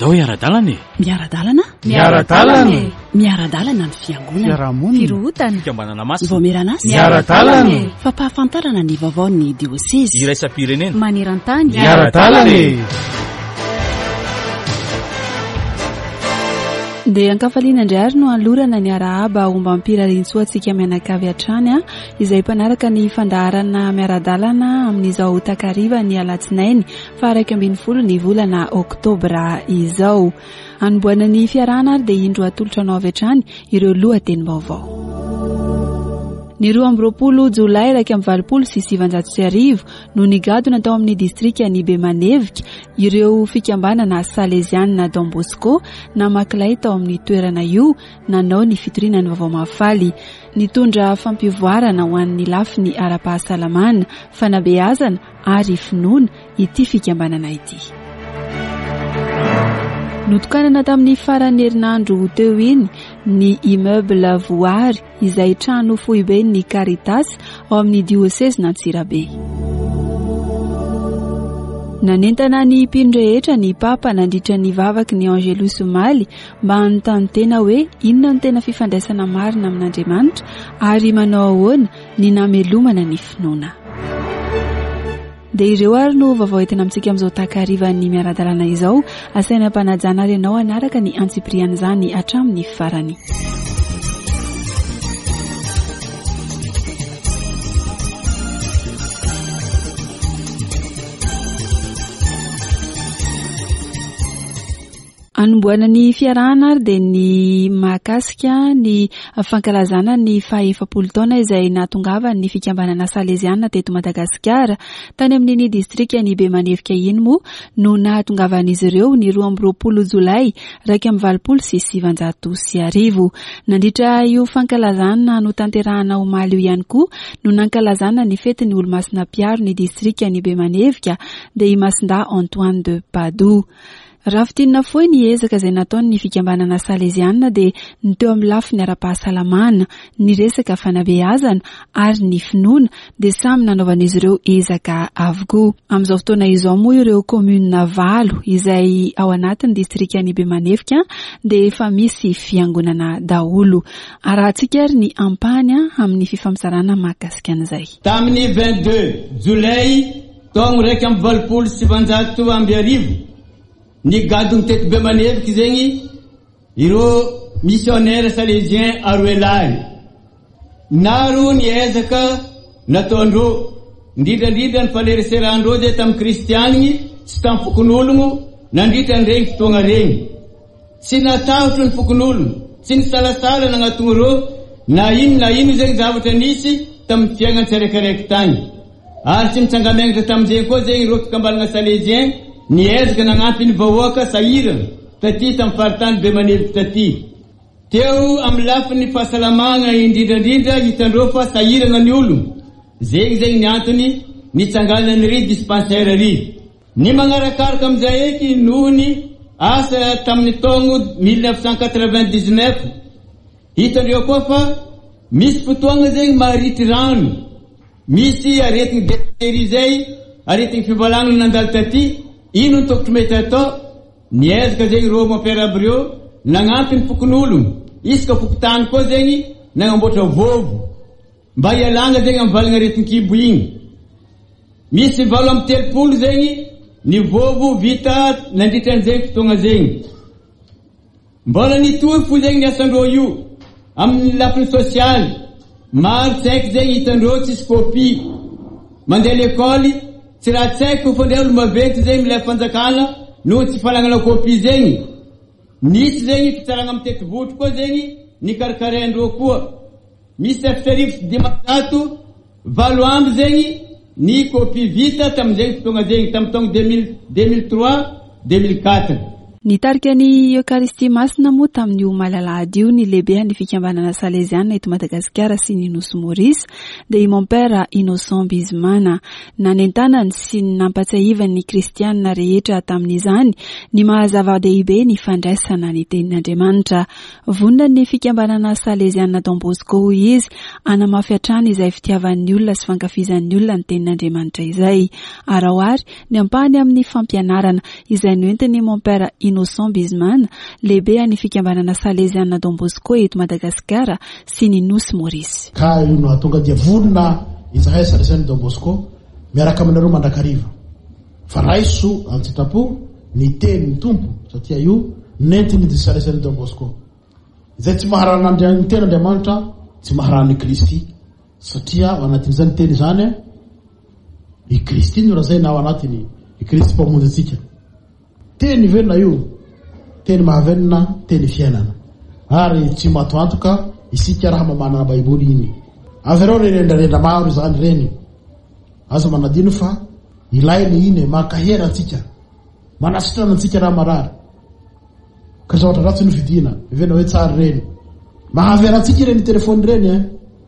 andao iara-dalana e. Miara-dalana? Miara-dalana. Miara-dalana ny fiangonana. Fiarahamonina. Firohutana. Fikambanana masina. Voameran'asa. Miara-dalana. Fampahafantarana ny vaovaon'ny dioseze. Iraisam-pirenena. Maneran-tany. Miara-dalana. Dia ankafaliana indray ary no alorana ny arahaba omba ampirarintsoa antsika mianakavy hatrany izay mpanaraka ny fandaharana miara-dalana amin'izao takariva ny alatsinainy fa 12 ny volana oktobra izao. Anomboana ny fiarahana ary dia indro atolotra anao avy hatrany ireo lohateny vaovao. Ny 20 Jolay 2026 no nigadona tao amin'ny distrika ny Bemanevika ireo fikambanana Salesianina Don Bosco na makilay tao amin'ny toerana io nanao ny fitoriana ny vaovao mafaly nitondra fampivoarana ho an'ny lafiny ara-pahasalamana, fanabeazana ary finoana ity fikambanana ity. Notokanana tamin'ny faran'ny herinandro teo iny ny immeuble voary izay trano foibe ny Caritas ao amin'ny diocese n'Antsirabe. Nanentana ny mpino-rehetra ny papa nandritra ny vavaky ny Angelus Maly mba hanontany tena hoe inona no tena fifandraisana marina amin'Andriamanitra ary manao ahoana ny namelomana ny finoana. Dia ireo ary no vaovao entina amintsika amin'izao takarivan'ny miara-dalana izao, asaina mpanajana ary ianao anaraka ny antsipriana izany hatramin'ny farany. Anomboana ny fiarahana ary dia ny mahakasika ny fankalazana ny 70 taona izay natongava ny fikambanana Salesianina teto Madagasikara tany amin'ny distrika ny Bemanevika iny moa no nahatongavan'izy ireo ny 20 Jolay 2026. Nandritra io fankalazana no tanterahana omaly io ihany koa no nankalazana ny fety ny olo-masina piaro ny distrika ny Bemanevika dia i Masinda Antoine de Padoue. Rafitinina foi ny ezaka izay nataony ny fikambanana Salesianina dia ny teo amin'ny lafiny ara-pahasalamana, ny resaka fanabeazana ary ny finoana dia samy nanaovan'izy ireo ezaka avokoa. Amin'izao fotoana izao moa ireo komuna 8 izay ao anatin'ny distrika ny Bemanevika dia efa misy fiangonana daholo. Arahantsika ary ny ampany amin'ny fifampizarana mahakasika an'izay. Tamin'ny 22 Jolay taogno 2027 ny gadony teto Bemanevika zegny ireo missionnaire salésien aroelay naro ny ezaka nataondreo ndrindrandrindra ny falereserandreo dia tamin'ny kristianiny sy tamin'ny fokon'ologno nandritra ny regny fotoagna regny tsy natahotro ny fokon'ologno tsy ny salasala nagnatogno reo na ino zegny zavatra nisy tamin'ny fiainany tsiraikaraiky tany ary tsy mitsangamianatra tamin'izay koa zegny ireo fikambanana salésien ny ezaka nagnampy ny vahoaka sahirana taty tamin'ny faritany Bemanevika taty teo amin'ny lafin'ny fahasalamagna indrindrandrindra hitandreo fa sahirana ny ologno zegny ny antony nitsangana ny ry dispensaire ry ny magnarakaraka amin'izay eky noho ny asa tamin'ny taogno 1999 hitandreo koa fa misy fotoagna zegny maharitry rano misy aretigny deteri zay aretigny fivalagna nandalo taty ino ny tokotro mety atao ny ezaka zegny reo mampiaraby reo nagnampy ny fokon'ologno isaka fokotany koa zegny nagnamboatra vovo mba hialagna zegny amin'ny valagna aretin-kibo igny misy 7 zegny ny vovo vita nandritran'izegny fotoagna zegny mbola nitohy fo zegny ny asandreo io amin'ny lafiny sosialy maro tsaiky zegny hitandreo tsisy kopi mandeha l'école tsy raha tsaiky fa fandray olo maventy zegny milay fanjakana noho tsy falagnana kopi zegny nisy zegny fitsaragna amin'ny tetivotro koa zegny ny karikaraindreo koa misy afitarivo sy 700 amby zegny ny kopi vita tamin'izegny fotoagna zegny tamin'ny taogno 2003-2004. Nitarika ny Eucharistie masina moa tamin'ny malalady io ny lehibehan'ny fikambanana Salesianina eto Madagasikara sy ny Nosy Maurice dia i mon père Innocent Bizmana nanentanany sy nampatsiahivany ny kristianina rehetra tamin'izany ny mahazava-dehibe ny fandraisana ny tenin'Andriamanitra. Vonona ny fikambanana Salesianina Don Bosco izy anamafy hatrany izay fitiavan'ny olona sy fankafizan'ny olona ny tenin'Andriamanitra izay. Arahoary ny ampahany amin'ny fampianarana izay noentiny mon père Innocent Bisman, lehibe any fikambanana Salesiana Don Bosco eto Madagasikara sy ny Nosy Maurice. Ka io no tonga dia vorona izahay Salesiana Don Bosco miaraka aminareo mandrakariva. Fa raiso amin'ny tsitapo ny teny tompo satria io nentiny di Salesiana Don Bosco. Izay tsy maharana ny tena Andriamanitra, tsy maharana Kristy satria ao anatin'izany teny zany i Kristy no razay na ao anatiny i Kristy mpamonjy antsika. Teny venona io, teny mahavenona, teny fiainana. Ary tsy matoantoka isika raha mamana Baiboly iny. Avy reo rendrarendra maro zany reny. Aza manadino fa ilainy iny makahera antsika. Manasitrana antsika raha marary. Ka zavatra ratsy no fidina, vena hoe tsara reny. Mahavera antsika reny telefony reny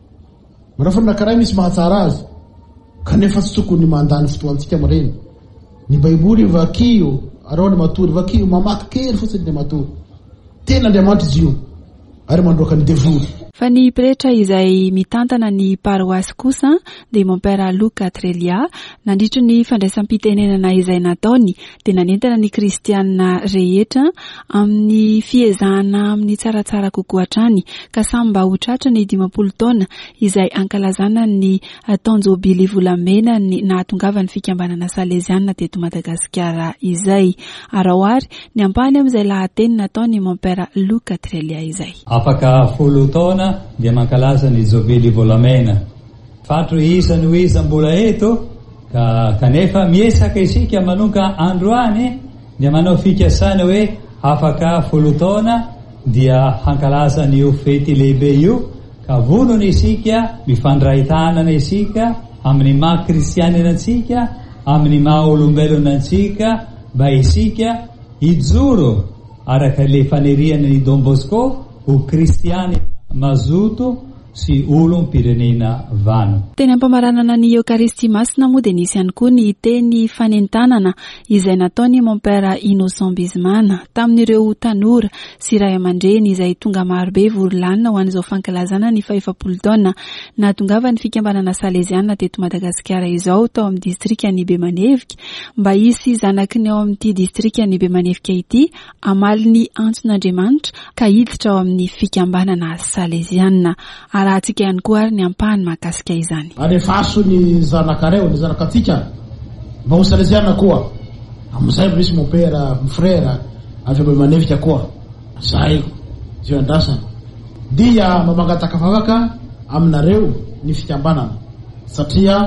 Manafana karay misy mahatsara azy. Kanefa tsy tokony mandany fotoantsika amin'ireny. Ny Baiboly vakio, arao ny matory vakio mamaky kely fotsiny ny matory. Tena Andriamanitra izy io. Ary mandroaka ny devoly. Fa ny pretra izay mitantana ny paroasy kosa dia Mons-Père Luca Trelia nandritry ny fandraisam-pitenenana izay nataony dia nanentana ny kristianina rehetra amin'ny fiezahana amin'ny tsaratsara kokoa hatrany ka samy mba ho tratra ny 50 taona izay ankalazana ny taonjobily volamena ny nahatongava ny fikambanana Salesiana teto Madagasikara izay. Araoary ny ampany amin'izay lahateny nataony Mons-Père Luca Trelia izay. Afaka 10 taona dia mankalaza ny jobily volamena. Fatro isany ho iza mbola eto kanefa miesaka isika manonka androany dia manao fikasana hoe afaka 10 taona dia hankalaza ny fety lehibe io ka vonony isika mifandray tanana isika amin'ny maha kristianina antsika amin'ny maha olombelona antsika mba isika ijoro araka le faneriana ny Don Bosco ho kristiany mazoto sy olom-pirenena vano. Teny ampamaranana ny Eucharistie masina moa dia nisy ihany koa ny teny fanentanana izay nataony Mons-Père Innocent Bisman tamin'ireo tanora sy ray aman-dreny izay tonga marobe vory-lanina ho an'izao fankalazana ny 50 taona nahatongava ny fikambanana Salesiana teto Madagasikara izao tao amin'ny distrikany Bemanevika mba hisy zanaky ny ao amin'ity distrikany Bemanevika ity amaly ny antson'Andriamanitra ka hiditra ao amin'ny fikambanana Salesiana. Raha atsika ihany koa ary ny ampahany mahakasika izany. Anefaso ny zanakareo, ny zanakatsika mba ho Salesiana koa. Amin'izay misy mon père, mon frère avy Bemanevika koa. Zay zio andrasana. Dia mamangatakafavaka aminareo ny fikambanana. Satria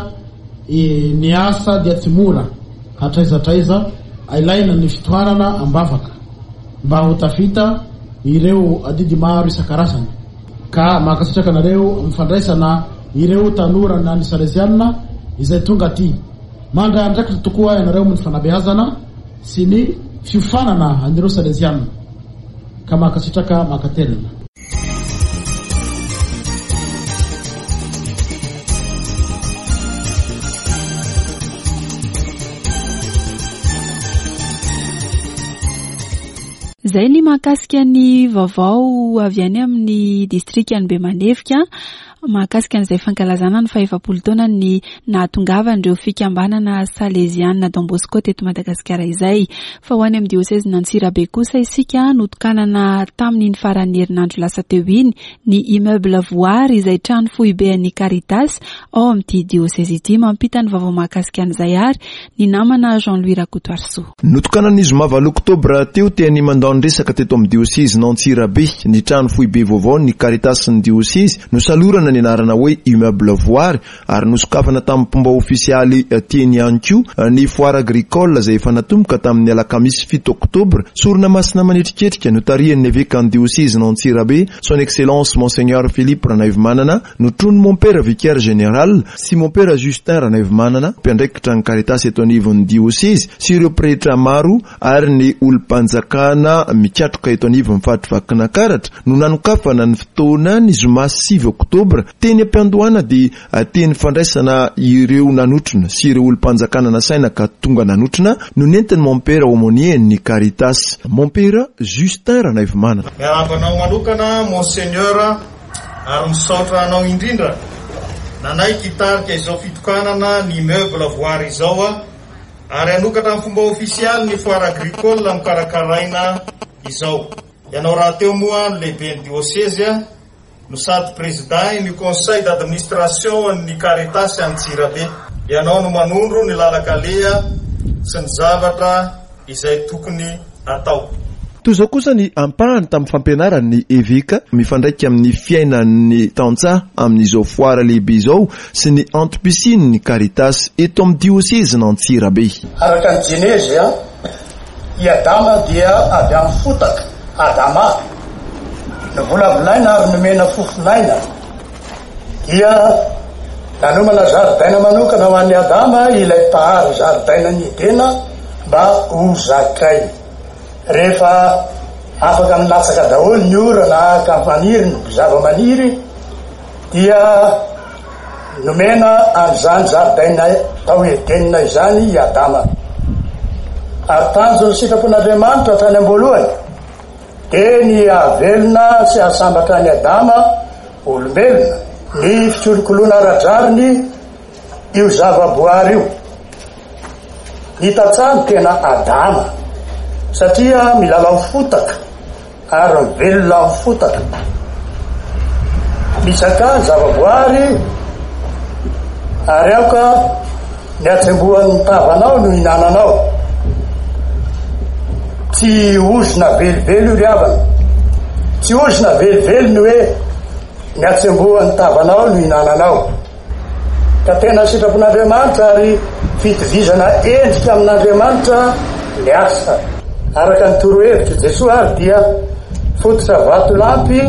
ny asa dia tsy mora. Hatraiza ilaina ny fitohanana ambavaka. Mba ho tafita ireo adidy maro isan-karazany. Ka makasitraka nareo mifandraisana ireo tanora na ny Salesiana izay tonga aty. Manga ndraiky tokoa ianareo amin'ny fanabeazana sy ny fiofanana anireo Salesiana. Ka makasitraka makatelina. Zay ny mahakasika ny vaovao avy any amin'ny distrikany Bemanevika mahakasika an'izay fankalazana ny 50 taona ny nahatongavan'ireo fikambanana Salesiana Don Bosco teto Madagasikara izay. Fa ho any amin'ny diocèse Antsirabe kosa isika notokanana tamin'ny farany herinandro lasa teo iny ny immeuble voary izay trano foiben'ny Caritas ao amin'ity diocèse ity. Mampita ny vaovao mahakasika an'izay ary ny namana Jean-Louis Rakotoarso. Notokanany zoma 7 oktobra teo teny mandao resaka teto amin'ny diocèse Antsirabe ny trano foibe vaovao ny Caritas ny diocèse no salorana ny anarana hoe immeuble voary ary nosokafana tamin'ny pomba ofisialy teny ihany koa ny foire agricole izay efa natomboka tamin'ny alakamisy 7 oktobra sorona masina manetriketrika no tarihan'ny évêque ny diocèse Antsirabe son excellence monseigneur Philippe Ranaivomanana no trony mon père vicaire général sy mon père Justin Ranaivomanana mpiandraikitra ny Caritas eto anivon'ny diocèse sy ireo pretra maro ary ny olom-panjakana mikiatroka eto anivo mifatry vakina karatra no nanokafana ny fotoana ny zoma 7 oktobra teny ampiandohana dia teny fandraisana ireo nanotrona sy ireo olom-panjakana nasaina ka tonga nanotrona no nentiny mon père aumônier ny Caritas mon père Justin Ranaivomanana. Miarabanao manokana monseigneur ary misaotra anao indrindra nanay kitarika izao fitokanana ny meuble voary izao ary anokatra amin'ny fomba ofisialy ny foire agricole mikarakaraina izao. Ianao raha teo moa ny lehiben'ny diocèse no sady président ny conseil d'administration ny Caritas Antsirabe. Ianao no manondro ny lalakaleha sy ny zavatra izay tokony atao. Toy izao kosa ny ampahany tamin'ny fampianarany evika mifandraiky amin'ny fiainan'ny tantsaha amin'izao foara lehibe izao sy ny antom-pisiny ny Caritas eto amin'ny diocèse n'Antsirabe. Araka ny Genezy i Adama dia avy amin'ny fotaka Adama novolavolaina ary nomena fofolaina dia nanomana zaridaina manokana ho an'ny Adama ilay mpahary zaridaina ny Edena mba ho zakay. Rehefa afaka minatsaka daholo ny orana ka maniry ny zava-maniry dia nomena an'izany zaridaina tao Edena izany i Adama. Ary tanjo ny sitrapon'Andriamanitra hatrany am-boalohany dia ny avelona sy ahasambatra ny Adama olombelona ny fikolokoloana ara-drariny io zava-boary io. Ny tantsaha tena Adama satria milalao fotaka ary mivelona amin'ny fotaka. Misaka zava-boary ary aoka ny atsembohan'ny tavanao no hinananao. Tsy ozona velively io riavana, tsy ozona velively ny hoe ny atsembohan'ny tavanao no hinananao. Ka tena sitrapon'Andriamanitra ary fitovizana endrika amin'Andriamanitra ny asa. Araka ny torohevitra Jesosy ary dia fototra vatolampy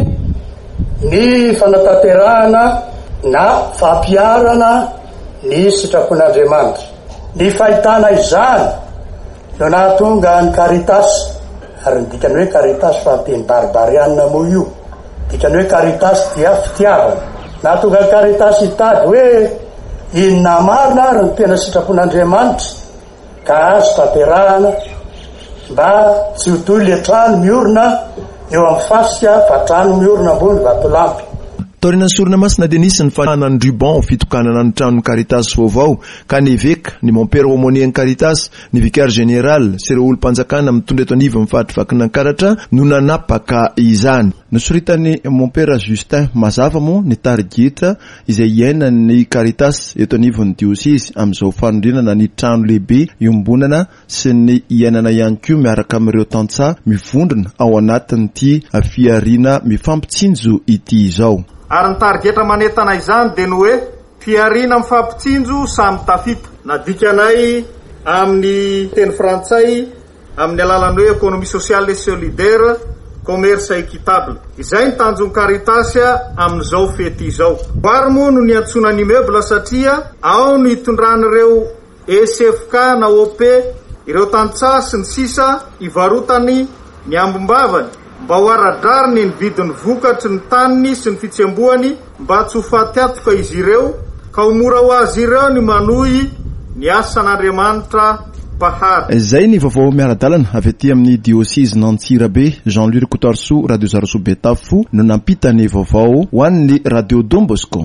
ny fanatanterahana na fampiarana ny sitrapon'Andriamanitra. Ny fahitana izany no nahatonga ny Caritas, ary ny dikany hoe Caritas fa teny barbarianina moa io. Dikany hoe Caritas dia fitiavana. Nahatonga ny Caritas hitady hoe inona marina ary ny tena sitrapon'Andriamanitra ka azo tanterahana mba tsy ho toy le trano miorina eo amin'ny fasika fa trano miorina ambony vatolampy. Taoriana sorona masina Denis ny fananany ruban fitokanana ny tranon'ny Caritas vaovao ka ny évêque ny mon-père aumônier Caritas ny vicaire général sy ireo olo-mpanjakana mitondra eto anivo mifatrivakinany karatra no nanapaka izany. Nosoritany mon-père Justin mazava moa ny tarigeta izay iainan'ny Caritas eto anivon'ny diocèse amin'izao fanondrinana ny trano lehibe iombonana sy ny iainana ihany koa miaraka amin'ireo tantsaha mivondrona ao anatin'ity fiarina mifampitsinjo ity izao. Ary ny tarigeta manentana izany dia no hoe fiarina mifampitsinjo samy tafita. Nadikanay amin'ny teny frantsay amin'ny alalan'ny hoe économie sociale et solidaire, commerce équitable. Izay ny tanjon'ny Caritas amin'izao fety izao. Vary moa no niantsonany immeuble satria ao no itondran'ireo ECFK na OP ireo tantsaha sy ny sisa ivarotany ny ambombavany mba ho aradrariny ny vidin'ny vokatry ny taniny sy ny fitsembohany mba tsy ho faty izy ireo ka ho mora ho azy ireo ny manohy ny asan'Andriamanitra pahary. Zay ny vaovao miaradalana avy aty amin'ny diocèse n'Antsirabe. Jean-Louis Kotarso, Radio Zaraso Betafo no nampitany vaovao ho an'ny Radio Don Bosco.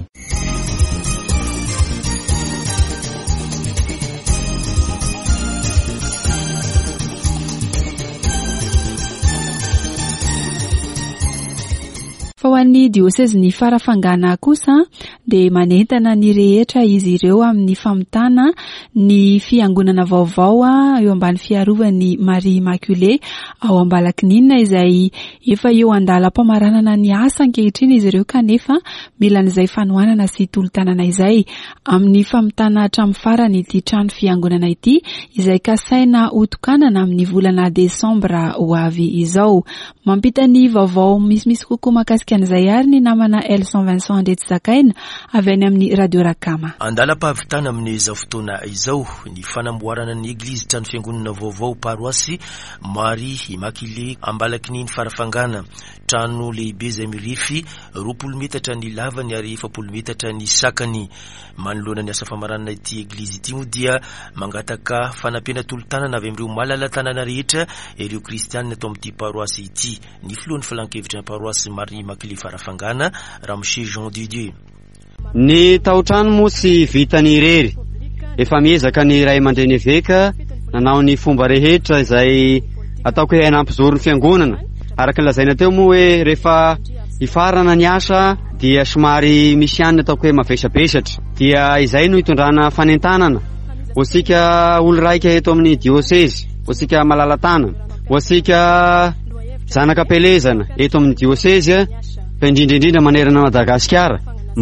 Fa ho an'ny diocèse ny farafangana kosa dia manentana ny rehetra izy ireo amin'ny famitana ny fiangonana vaovao eo ambany fiarovany Marie Immaculée ao Ambalakininina izay efa eo andalam-pamaranana ny asa ankehitriny izy ireo kanefa mila n'izay fanohanana sy tolotanana izay amin'ny famitana hatramin'ny farany ity trano fiangonana ity izay kasaina hotokanana amin'ny volana Desambra ho avy izao. Mampita ny vaovao misy kokoa makasika an'izay ary ny namana Elson Vincent Andrety Zakaina avy any amin'ny Radio Rakama. Andalam-pahavitana amin'izao fotoana izao ny fanamboarana ny eglizy trano fiangonana vaovao paroasy Marie Immaculée Ambalakininy farafangana. Trano lehibe izay mirefy 20 metatra ny lavany ary 70 metatra ny sakany. Manoloana ny asa famaranana ity eglizy ity moa dia mangataka fanampena tolotanana avy amin'ireo malala tanana rehetra ireo kristianina atao amin'ity paroasy ity. Ny filohan'ny falan-kevitra ny paroasy Marie Immaculée farafangana Ramose Jean Didier. Ny tao-trano moa tsy vitany irery, efa miezaka ny ray aman-dreny évêque nanao ny fomba rehetra izay ataoko hoe hanampizoro ny fiangonana. Araka ny lazaina teo moa hoe rehefa ifarana ny asa dia somary misy ihany ataoko hoe mavesabesatra, dia izay no hitondrana fanentanana ho sika olo raika eto amin'ny diocese, ho sika malalatana, ho sika zanaka pelezana eto amin'ny diocese, fa indrindrindrindra manerana Madagasikara,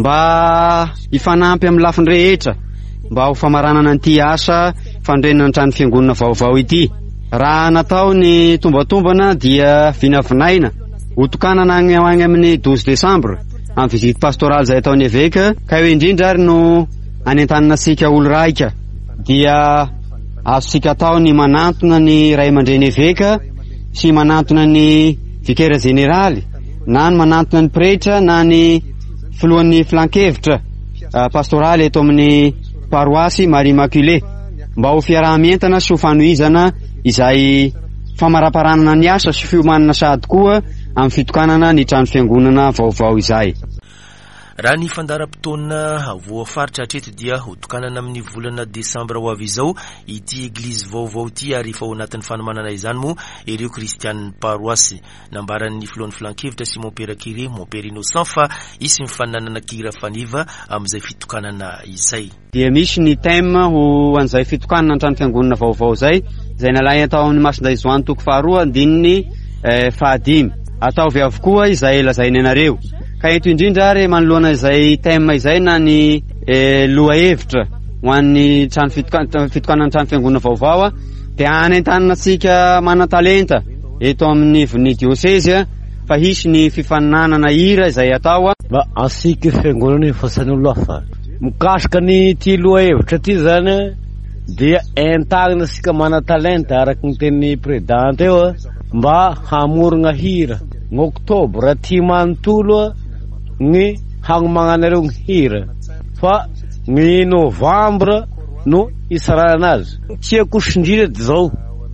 mba ifanampy amin'ny lafiny rehetra mba ho famaranana an'ity asa fandrenana ny trano fiangonana vaovao ity. Raha natao ny tombatombana dia vinavinaina hotokanana agny amin'ny 12 Desambra amin'ny visite pastorale izay ataon'ny évêque, ka eo indrindra ary no anentanana sika olo raika dia azo sika atao ny manantona ny ray aman-dreny évêque sy manantona ny vicaire général, na ny manantona ny pretra na ny filohan'ny flankevitra pastoraly eto amin'ny paroasy Marie Immaculée, mba ho fiarahamientana sy ho fanohizana izay famaraparanana ny asa sy fiomanana sady koa amin'ny fitokanana ny trano fiangonana vaovao izay. Raha ny fandaram-potoana voafaritra hatreto dia hotokanana amin'ny volana Desambra ho avy izao ity eglizy vaovao ity, ary fa ao anatin'ny fanomanana izany moa ireo kristianina paroasy. Nambaran'ny filohan'ny flankevitra sy Montpere Curé, Montpere Innocent fa isy mifananana kira faniva amin'izay fitokanana izay. Dia misy ny thème ho an'izay fitokanana ny trano fiangonana vaovao izay, izay nalahy atao amin'ny Masinday Zoany toko faharoa andininy fahadimy. Ataovy avokoa izay lazainy anareo. Ka eto indrindra ary manoloana izay thème izay na ny loha hevitra ho an'ny trano fitokanana trano fiangonana vaovao, dia anentanana sika mana-talenta eto amin'ny vony diocese fa hisy ny fifananana hira izay atao mba asika fiangonana ifasany olo hafa. Mikasika ny ty loha hevitra ty zany dia entagna sika mana-talenta araka ny tenin'ny présidente eo mba hamorogna hira ny Oktobra ty manontolo ny hagnomagnanareo ny hira, fa ny Novambra no isarana azy. Tiako sindrira zao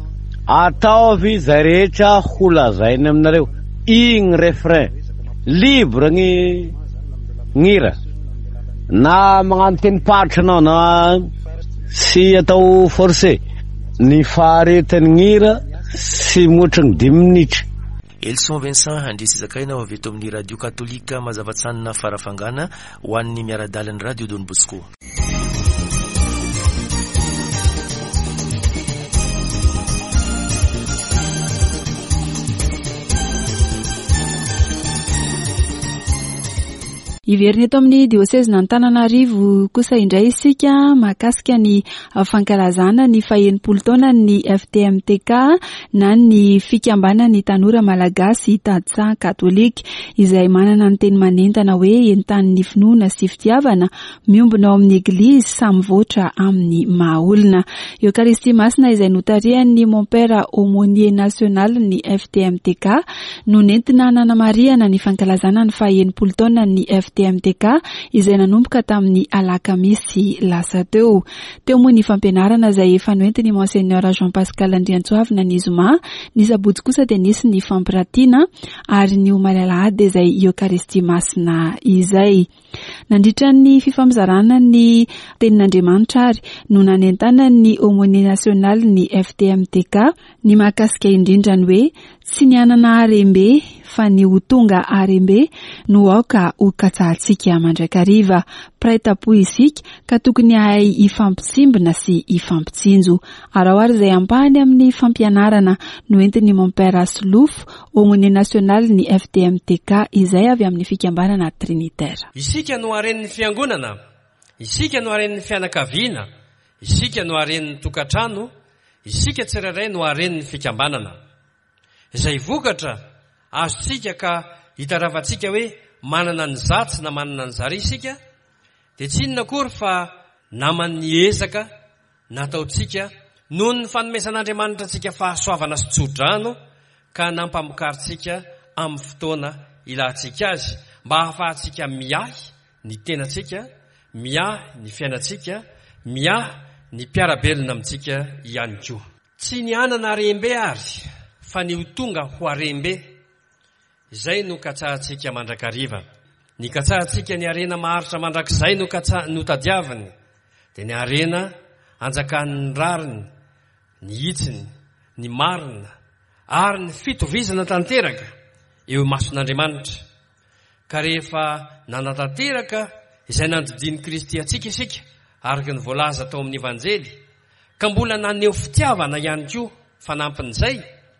ataovy zay rehetra ho lazainy aminareo igny refrain libre ny hira, na magnano teny paritra anao na sy atao forcé, ny faharetany hira sy motra ny 10 minitra. Elson Vincent handresy zakaina ho avy eto amin'ny radio katolika Mazavatsanina Farafangana ho an'ny miaradalan'ny radio Don Bosco. Iverina eto amin'ny diocese n'Antananarivo kosa indray isika mahakasika ny fankalazana ny faha-80 taona ny FTMTK na ny fikambana ny tanora malagasy tantsaha katolika izay manana ny teny manentana hoe entan'ny finoana sy fitiavana miombona ao amin'ny eglizy samy voatra amin'ny mahaolona. Eucharistie masina izay notarian'ny Montpère Aumônier National ny FTMTK no nentina nanamariana ny fankalazana ny faha-80 taona ny FTMTK izay nanomboka tamin'ny alakamisy lasa teo. Teo moa ny fampianarana izay efa noentiny Monseigneur Jean Pascal Andriantsoavina ny Zoma, ny sabotsy kosa dia nisy ny fampiratiana ary ny omalalahady izay Eucharistie masina izay. Nandritra ny fifamizarana ny tenin'Andriamanitra ary no nanentana ny Aumônier National ny FTMTK ny mahakasika indrindra ny hoe tsy ny anana arembe fa ny ho tonga arembe no aoka ho katsahantsika mandrakariva. Praitapo isika ka tokony ahay ifampitsimbina sy ifampitsinjo. Arahoary izay ampahany amin'ny fampianarana no entin'ny Montpère Asoloufo Aumônier National ny FTMTK izay avy amin'ny fikambanana Trinitaire. Isika no aren'ny fiangonana, isika no aren'ny fianakaviana, isika no aren'ny tokatrano, isika tsirairay no aren'ny fikambanana. Izay vokatra azontsika ka hitaravantsika hoe manana ny zatsy na manana ny zary isika, dia tsy inona akory fa naman'ny ezaka nataotsika noho ny fanomezan'Andriamanitra antsika fahasoavana sy tsodrano ka nampamokaritsika amin'ny fotoana ilantsika azy mba hahafahantsika miahy ny tenatsika, miahy ny fiainatsika, miahy ny mpiarabelona amintsika ihany koa. Tsy ny anana arembe ary fa ny ho tonga ho arembe, izay no katsahantsika mandrakariva. Ny katsahantsika ny arena maharitra mandrakizay no tadiavany, dia ny arena anjakan'ny rariny ny itsiny ny marina ary ny fitovizana tanteraka eo mason'Andriamanitra. Ka rehefa nanatanteraka izay nandidiny Kristy atsika isika araka ny voalaza tao amin'ny Evanjely, ka mbola naneho fitiavana ihany koa fanampin'izay,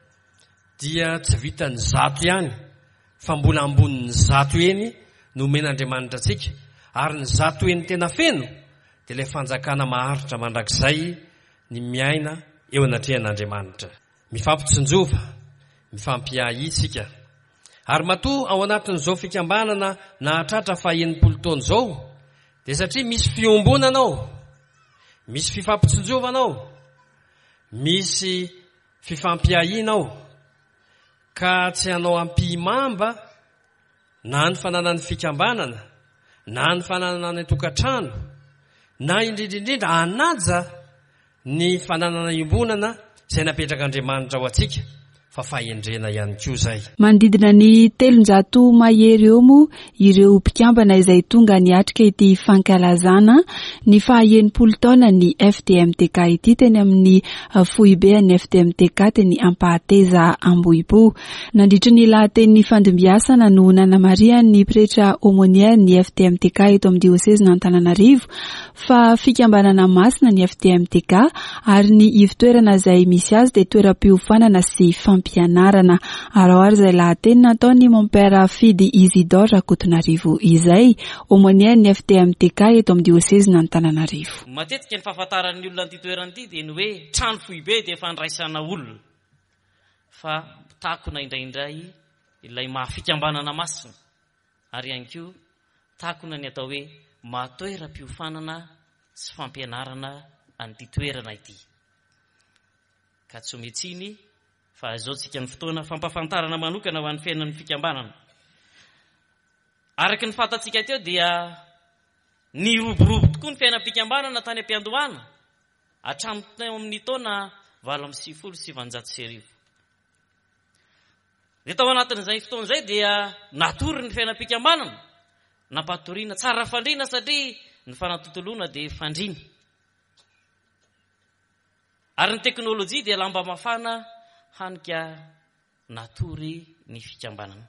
dia tsy vitany zato ihany fa mbola ambonin'ny zato eny no omen'Andriamanitra atsika, ary ny zato eny tena feno dia ilay fanjakana maharitra mandrakizay ny miaina eo anatrehan'Andriamanitra. Mifampitsinjova, mifampiahy isika. Ary matoa ao anatin'izao fikambanana nahatratra fa 90 taona izao, dia satria misy fiombonana ao, misy fifampitsinjovana ao, misy fifampiahina ao, ka tsy hanao ampimamba na ny fananany fikambanana, na ny fananana tokantrano, na indrindrindrindra anaja ny fananana iombonana izay napetrak'Andriamanitra ao atsika, fa fahendrena ihany koa zay. Manodidina ny 300 mahery eo moa ireo mpikambana izay tonga niatrika ity fankalazana ny 90 taona ny FDMTK ity teny amin'ny foibe ny FDMTK teny Ampahateza Ambohipo. Nandritry ny lahateny fandimbiasana no Nana Maria ny pretra aumônière ny FDMTK eto amin'ny diocèse n'Antananarivo fa fikambanana masina ny FDMTK ary ny ivitoerana izay misy azy dia toeram-piofanana sy fampianarana. Araoary izay lahateny nataony mon père Fidy Isidore Rakotonarivo izay aumônière ny FDMTK eto amin'ny diocèse n'Antananarivo. Matetika ny fahafantaran'ny olona an'ity toerana ity dia ny hoe trano foibe dia fandraisana olona, fa takona indraindray ilay mahafikambanana masina, ary ihany koa takona ny atao hoe matoeram-piofanana sy fampianarana an'ity toerana ity. Ka tsy ometsiny fa azaotsika ny fotoana fampafantarana manokana ho an'ny fiainan'ny fikambanana. Araky ny fantatsika teo dia ny roborobo tokoa ny fiainam-pikambanana tany am-piandohana hatramin'ny amin'ny taona 1970. Dia tao anatin'izay fotoana izay dia natory ny fiainam-pikambanana, nampatoriana tsara fandriana satria ny fanatontoloana dia fandriana. Ary ny teknôlôjia dia lamba mafana hanika natory ny fikambanana.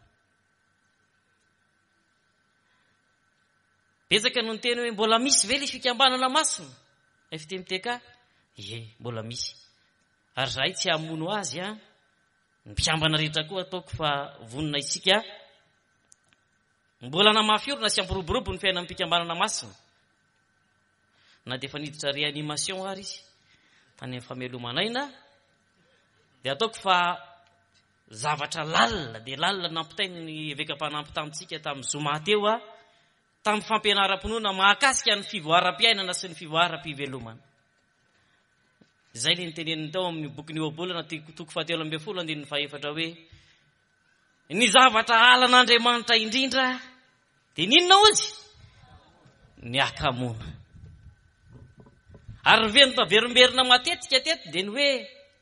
Betsaka no teny hoe mbola misy ve ilay fikambanana masina FDMTK? Ie, mbola misy. Ary zahay tsy hamono azy a, ny mpikambana rehetra koa ataoko fa vonona isika mbola namafiorina sy ampiroborobo ny fiainan'ny mpikambanana masina. Na dia efa niditra réanimation ary izy tany amin'ny famelomanaina, dia ataoko fa zavatra lalina dia lalina nampitainy ny vekam-panampy tamintsika tamin'ny zoma teo a, tamin'ny fampianaram-ponoana mahakasika ny fivoaram-piainana sy ny fivoaram-pivelomana. Izay le niteneniny tao amin'ny bokin'ny obolana toko 7:24 hoe ny zavatra alan'Andriamanitra indrindra dia ninona ozy? Ny akamona. Ary verimberina matetika teto dia ny hoe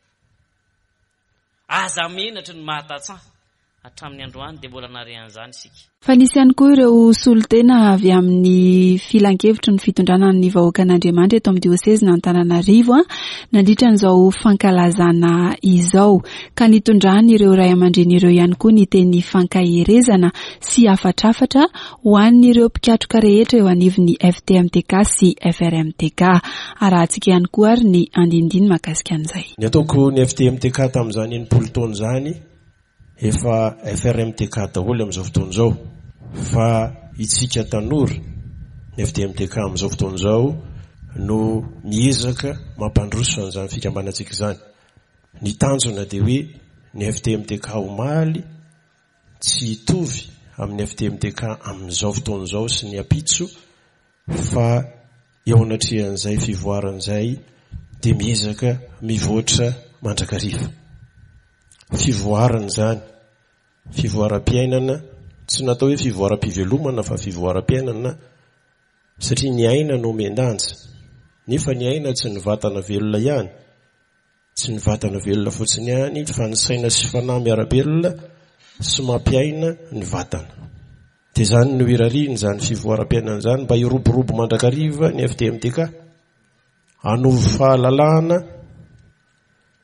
aza menatra ny mahatatsaha hatramin'ny androany dia mbola narehan'izany isika. Fa nisy ihany koa ireo solotena avy amin'ny filan-kevitry ny fitondrana ny vahoaka an'Andriamanitra eto amin'ny diocèse n'Antananarivo nandritra n'izao fankalazana izao, ka nitondrany ireo ray aman-dren'ireo ihany koa ny teny fankaherezana sy afatrafatra ho an'ireo mpikatroka rehetra eo anivon'ny FDMTK sy FRMTK. Arahantsika ihany koa ary ny andindiny mahakasika an'izay. Ny ataoko ny FDMTK tamin'izany 90 taona zany efa FRMTK daholo amin'izao fotoana izao, fa itsika tanora ny FDMTK amin'izao fotoana izao no miezaka mampandroso an'izany fikambanantsika izany. Ny tanjona dia hoe ny FDMTK omaly tsy hitovy amin'ny FDMTK amin'izao fotoana izao sy ny apitso, fa eo anatrehan'izay fivoaran'izay dia miezaka mivoatra mandrakariva. Fivoarana zany, fivoaram-piainana, tsy natao hoe fivoaram-pivelomana fa fivoaram-piainana, satria ny aina no mendanja. Nefa ny aina tsy ny vatana velona ihany, tsy ny vatana velona fotsiny ihany, fa ny saina sy fanahy miarabelona sy mampiaina ny vatana. Dia zany no irariany zany fivoaram-piainana zany mba hiroborobo mandrakariva ny FDMTK, hanovy fahalalahana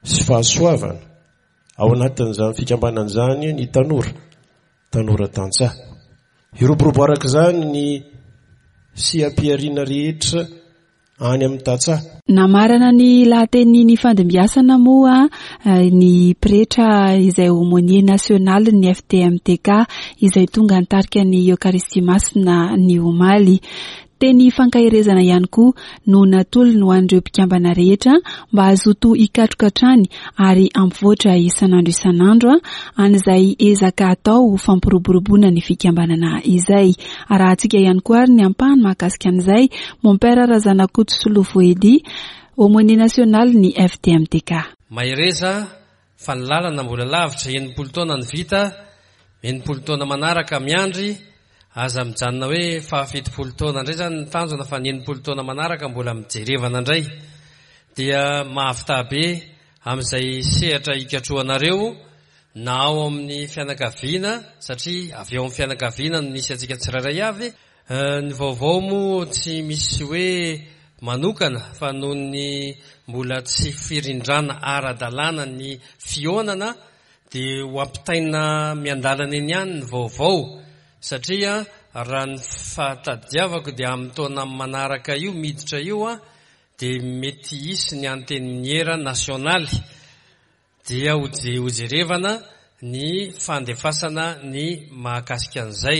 sy fahasoavana ao anatin'izany fikambanana izany ny tanora tantsaha iroborobo araka izany ny siam-piariana rehetra any amin'ny tantsaha. Namarana ny lahateny fandimbiasana moa ny pretra izay aumônier national ny FTMTK izay tonga nitarika ny Eucharistie Masina ny omaly. Teny fankahirezana ihany koa no natolony ho an'ireo mpikambana rehetra mba azoto ikatrokatrany ary ampivoatra isan'andro an'izay ezaka atao fampiroboroboana ny fikambanana izay. Arahantsika ihany koa ary ny ampahany mahakasika an'izay Mompera Razanakoto Solovoedy aumônier national ny FTMTK. Mahereza fa ny lalana mbola lavitra 80 taona ny vita 80 taona manaraka miandry aza mijanona hoe fa 70 taona indray zany ny tanjona fa 80 taona manaraka mbola mijerevana indray dia mahafitabe amin'izay sehatra ikatroanareo na ao amin'ny fianakaviana satria avy ao amin'ny fianakaviana no nisy atsika tsirairay avy. Ny vaovao moa tsy misy hoe manokana fa noho ny mbola tsy firindrana ara-dalàna ny fionana dia ho ampitaina miandalana eny ihany ny vaovao satria raha ny fahatadiavako dia amin'ny taona manaraka io miditra io dia mety hisy ny anteniera nasionaly dia hojerevana ny fandefasana ny mahakasika an'izay.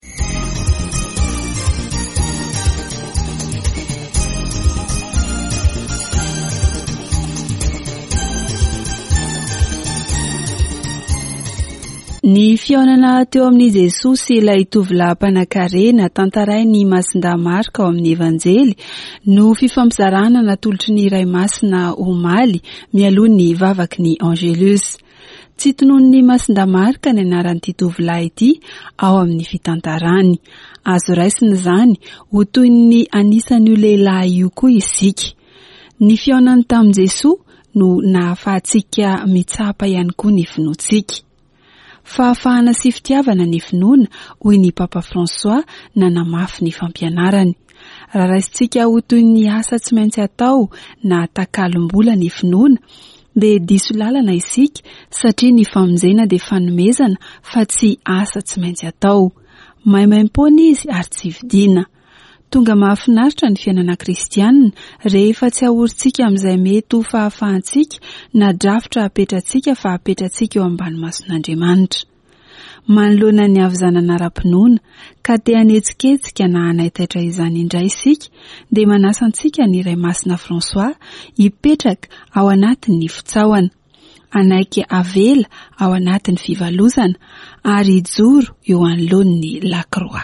Ny fionana teo amin'ny Jesosy ilay tovolahy mpanan-karena tantarainy Masinda Marka ao amin'ny Evanjely no fifampizarana natolotry ny iray masina omaly mialoha ny vavaky ny Angelus. Tsy tonon'ny Masinda Marka ny anaran'ity tovolahy ity ao amin'ny fitantarany. Azo raisina izany ho toy ny anisan'io lehilahy io koa isika. Ny fionany tamin'i Jesosy no nahafahantsika mitsapa ihany koa ny finoantsika. Fahafahana sy fitiavana ny finoana hoy ny Papa François nanamafy ny fampianarany. Raha raisintsika ho toy ny asa tsy maintsy atao na takalom-bola ny finoana dia diso lalana isika satria ny famonjena dia fanomezana fa tsy asa tsy maintsy atao. Maimaim-poana izy ary tsy vidiana. Tonga mahafinaritra ny fiainana kristianina rehefa tsy ahorintsika amin'izay mety ho fahafahantsika na drafitra apetratsika fa apetratsika eo ambany mason'Andriamanitra. Manoloana ny avizanana ara-pinoana ka te hanetsiketsika na hanaitaitra izany indray isika dia manasantsika ny iray masina François hipetraka ao anatin'ny fitsaoana, anaiky avela ao anatin'ny fivalozana ary hijoro eo anoloan'ny lakroa.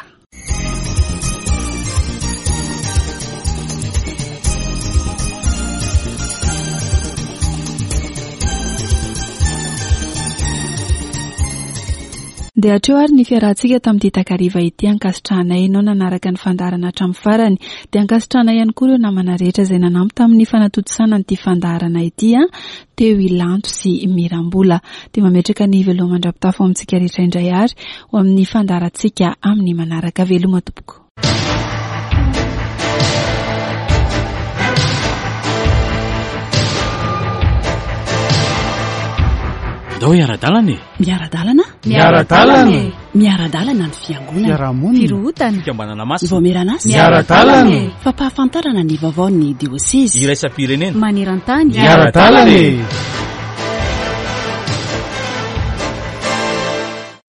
Dia hatreo ary ny fiarahantsika tamin'ity takariva ity ankasitrahana ianao nanaraka ny fandaharana hatramin'ny farany dia ankasitrahana ihany koa ireo namana rehetra izay nanampy tamin'ny fanatotosana n'ity fandaharana ity teo Ilanto sy Mirambola dia mametraka ny velomandra-pitafo amintsika rehetra indray ary ho amin'ny fandaharantsika amin'ny manaraka. Veloma tompoko. Ndao iara-dalana miara-dalana miara-dalana ny fiangonana firohotana fikambanana masina vomeranasy miara-dalana fampahafantarana ny vaovao ny diosesy iraisam-pirenena maneran-tany miara-dalana.